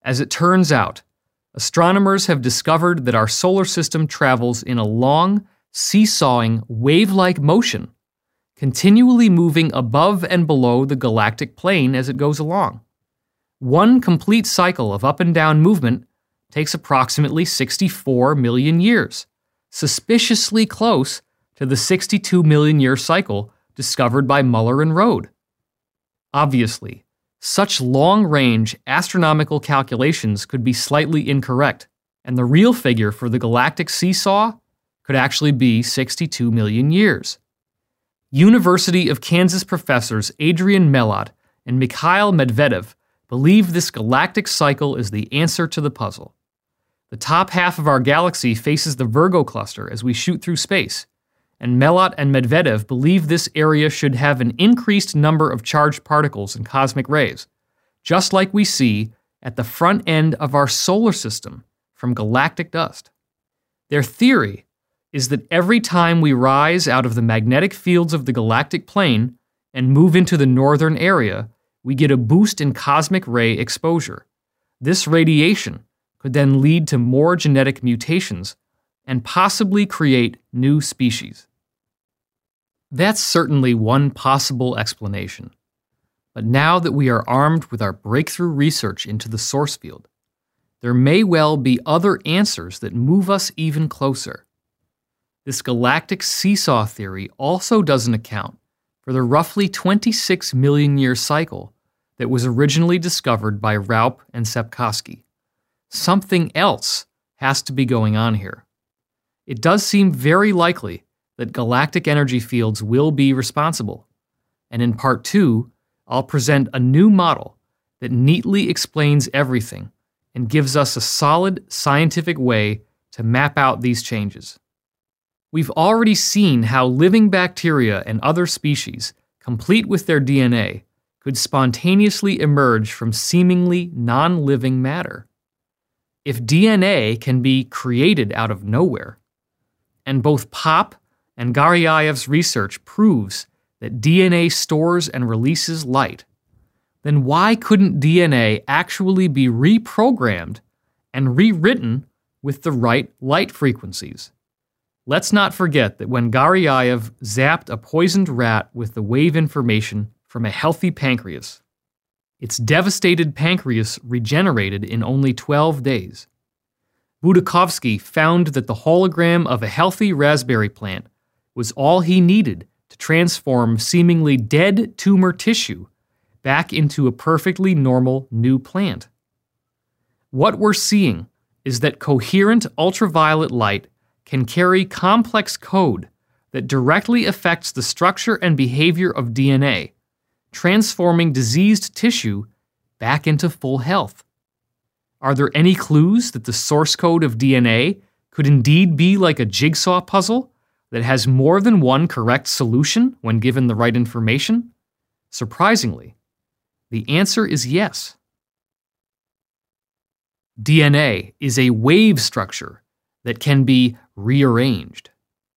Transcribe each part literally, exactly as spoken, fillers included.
As it turns out, astronomers have discovered that our solar system travels in a long, seesawing, wave-like motion, continually moving above and below the galactic plane as it goes along. One complete cycle of up and down movement takes approximately sixty-four million years, suspiciously close to the sixty-two million year cycle discovered by Muller and Rode. Obviously, such long-range astronomical calculations could be slightly incorrect, and the real figure for the galactic seesaw could actually be sixty-two million years. University of Kansas professors Adrian Melott and Mikhail Medvedev believe this galactic cycle is the answer to the puzzle. The top half of our galaxy faces the Virgo cluster as we shoot through space, and Melott and Medvedev believe this area should have an increased number of charged particles and cosmic rays, just like we see at the front end of our solar system from galactic dust. Their theory is that every time we rise out of the magnetic fields of the galactic plane and move into the northern area, we get a boost in cosmic ray exposure. This radiation could then lead to more genetic mutations and possibly create new species. That's certainly one possible explanation. But now that we are armed with our breakthrough research into the source field, there may well be other answers that move us even closer. This galactic seesaw theory also doesn't account for the roughly twenty-six million year cycle that was originally discovered by Raup and Sepkoski. Something else has to be going on here. It does seem very likely that galactic energy fields will be responsible, and in part two, I'll present a new model that neatly explains everything and gives us a solid scientific way to map out these changes. We've already seen how living bacteria and other species, complete with their D N A, could spontaneously emerge from seemingly non-living matter. If D N A can be created out of nowhere, and both Popp and Garyaev's research proves that D N A stores and releases light, then why couldn't D N A actually be reprogrammed and rewritten with the right light frequencies? Let's not forget that when Garyaev zapped a poisoned rat with the wave information from a healthy pancreas, its devastated pancreas regenerated in only twelve days. Budakovsky found that the hologram of a healthy raspberry plant was all he needed to transform seemingly dead tumor tissue back into a perfectly normal new plant. What we're seeing is that coherent ultraviolet light can carry complex code that directly affects the structure and behavior of D N A, transforming diseased tissue back into full health. Are there any clues that the source code of D N A could indeed be like a jigsaw puzzle that has more than one correct solution when given the right information? Surprisingly, the answer is yes. D N A is a wave structure that can be rearranged.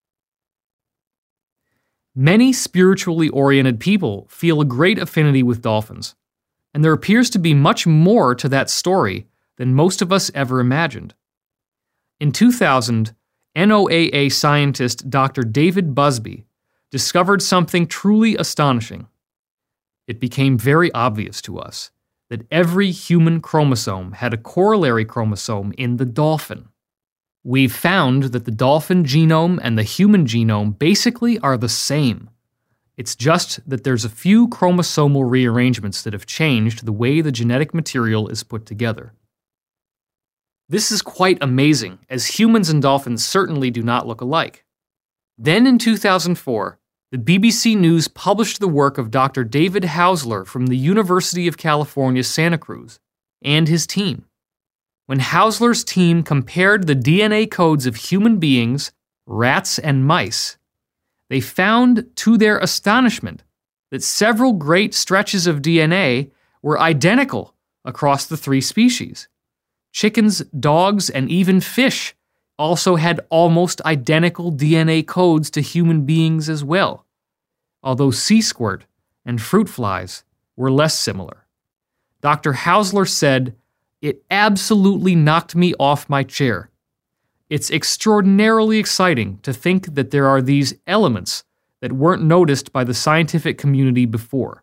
Many spiritually oriented people feel a great affinity with dolphins, and there appears to be much more to that story than most of us ever imagined. In two thousand, N O A A scientist Doctor David Busby discovered something truly astonishing. It became very obvious to us that every human chromosome had a corollary chromosome in the dolphin. We've found that the dolphin genome and the human genome basically are the same. It's just that there's a few chromosomal rearrangements that have changed the way the genetic material is put together. This is quite amazing, as humans and dolphins certainly do not look alike. Then in two thousand four, the B B C News published the work of Doctor David Hausler from the University of California, Santa Cruz, and his team. When Hausler's team compared the D N A codes of human beings, rats, and mice, they found, to their astonishment, that several great stretches of D N A were identical across the three species. Chickens, dogs, and even fish also had almost identical D N A codes to human beings as well, although sea squirt and fruit flies were less similar. Doctor Hausler said, It absolutely knocked me off my chair. It's extraordinarily exciting to think that there are these elements that weren't noticed by the scientific community before.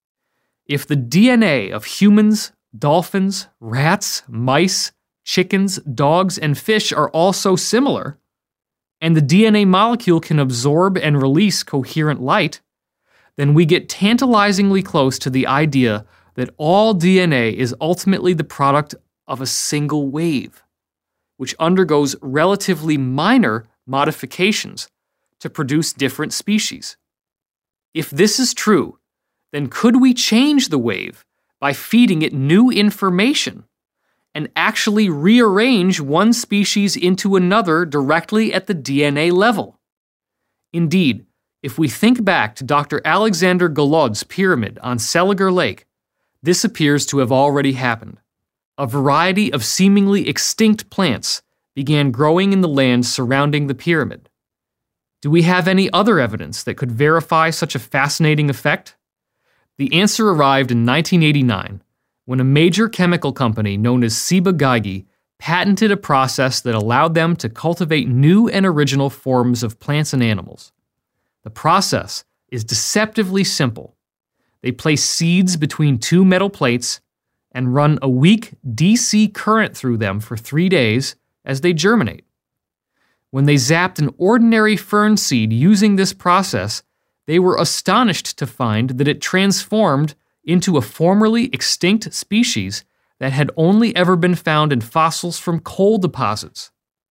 If the D N A of humans, dolphins, rats, mice, chickens, dogs, and fish are all so similar, and the D N A molecule can absorb and release coherent light, then we get tantalizingly close to the idea that all D N A is ultimately the product of a single wave, which undergoes relatively minor modifications to produce different species. If this is true, then could we change the wave by feeding it new information and actually rearrange one species into another directly at the D N A level? Indeed, if we think back to Doctor Alexander Golod's pyramid on Seliger Lake, this appears to have already happened. A variety of seemingly extinct plants began growing in the land surrounding the pyramid. Do we have any other evidence that could verify such a fascinating effect? The answer arrived in nineteen eighty-nine, when a major chemical company known as Ciba Geigy patented a process that allowed them to cultivate new and original forms of plants and animals. The process is deceptively simple. They place seeds between two metal plates and run a weak D C current through them for three days as they germinate. When they zapped an ordinary fern seed using this process, they were astonished to find that it transformed into a formerly extinct species that had only ever been found in fossils from coal deposits.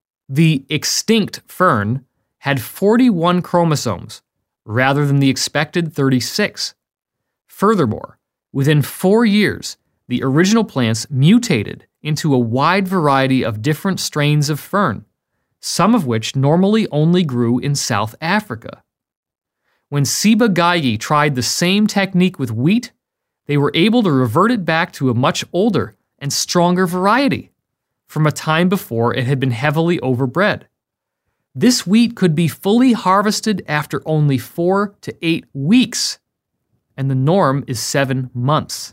The extinct fern had forty-one chromosomes, rather than the expected thirty-six. Furthermore, within four years, the original plants mutated into a wide variety of different strains of fern, some of which normally only grew in South Africa. When Ciba Geigy tried the same technique with wheat, they were able to revert it back to a much older and stronger variety, from a time before it had been heavily overbred. This wheat could be fully harvested after only four to eight weeks, and the norm is seven months.